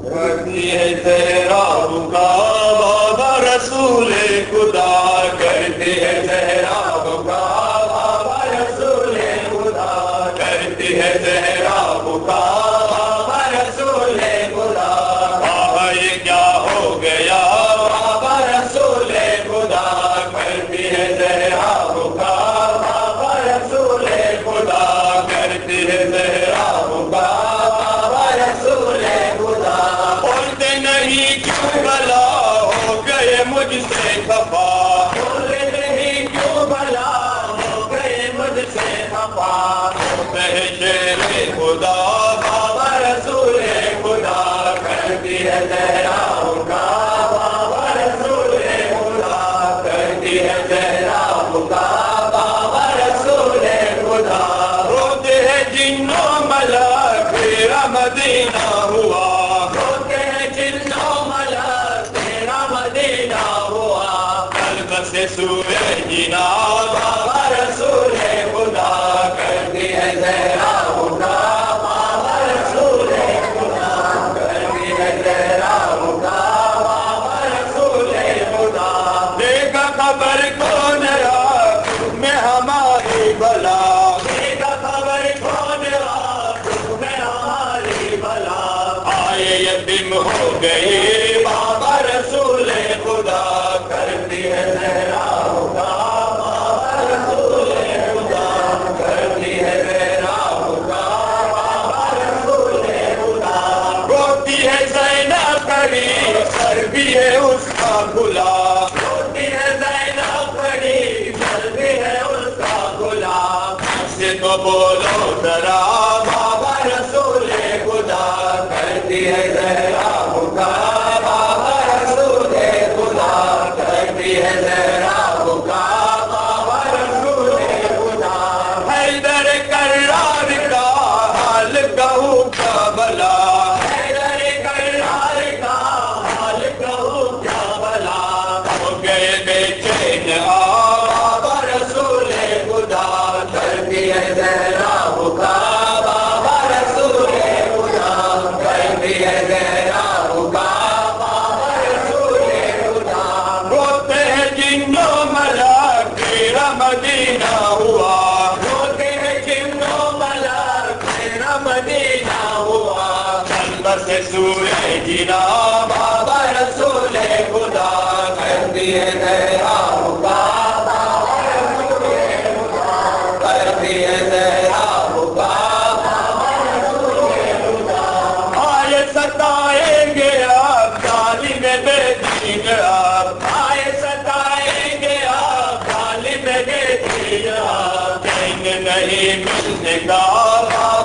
کرتی ہے زہرا بکا بابا رسول خدا، کرتی ہے زہرا بکا بابا رسول خدا، کرتی ہے زہرا بکا بابا رسول خدا۔ یہ کیا ہو گیا بابا رسول خدا، کرتی ہے زہرا بکا بابا رسول خدا، کرتی ہے زہرا بکا بابا رسول خدا۔ بولتے نہیں کیوں بھلا ہو گئے مجھ سے خفا، بولتے نہیں کیوں بھلا ہو گئے مجھ سے خفا، شیر خدا بابا رسول خدا، کرتی ہے زہرا بکا بابا رسول خدا، کرتی ہے زہرا بکا بابا رسول خدا۔ روتے ہیں جن و ملک تیرا مدینہ ہوا، روتے ہیں جن و ملک تیرا مدینہ ہوا، قلب سے سوئے جنا بابا رسول خدا، کرتی ہے زہرا بکا بابا رسول خدا، کرتی ہے زہرا بکا بابا رسول خدا۔ دیکھا خبر کون رات میں ہماری بلا، دیکھا خبر کون رات میں ہماری بلا، آئے یتیم ہو گئی بابا رسول خدا، کرتی ہے زہرا بکا بابا رسول خدا، کرتی ہے زہرا بکا بابا رسول خدا۔ روتی ہے زینب کھڑی سر بھی ہے اس کا کھلا، روتی ہے زینب کھڑی سر بھی ہے اس کا کھلا، سے تو بولو ذرا بابا رسول خدا، کرتی ہے زہرا بکا بابا رسول خدا، کرتی ہے زہرا بکا بابا رسول خدا۔ حیدر کرار کا حال کہوں کیا بلا، حیدر کرار کا حال کہوں کیا بلا، ہو گئے بے چین بابا رسول خدا، کرتی ہے زہرا بکا بابا رسول خدا، کرتی ہے زہرا بکا بابا رسول خدا۔ روتے ہیں جن و ملک تیرا مدینہ ہوا، روتے ہیں جن و ملک تیرا مدینہ ہوا، قلب سے سوئے جنا بابا رسول خدا، کرتی ہے زہرا بکا بابا رسول خدا، کرتی ہے زہرا بکا بابا رسول خدا۔ آئے ستائیں گے آپ ظالم بے دین، آپ آئے ستائیں گے آپ ظالم بے دین، چین نہیں ملنے کا